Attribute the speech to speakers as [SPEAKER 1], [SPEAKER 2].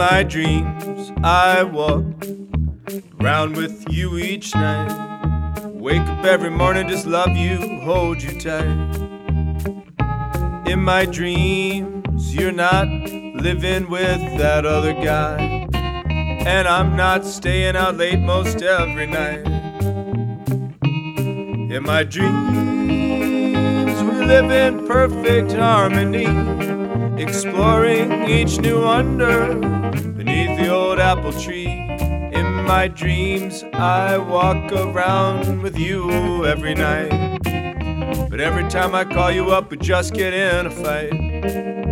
[SPEAKER 1] my dreams, I walk around with you each night. Wake up every morning, just love you, hold you tight. In my dreams, you're not living with that other guy, and I'm not staying out late most every night. In my dreams, we live in perfect harmony, exploring each new wonder beneath the old apple tree. In my dreams, I walk around with you every night, but every time I call you up, we just get in a fight.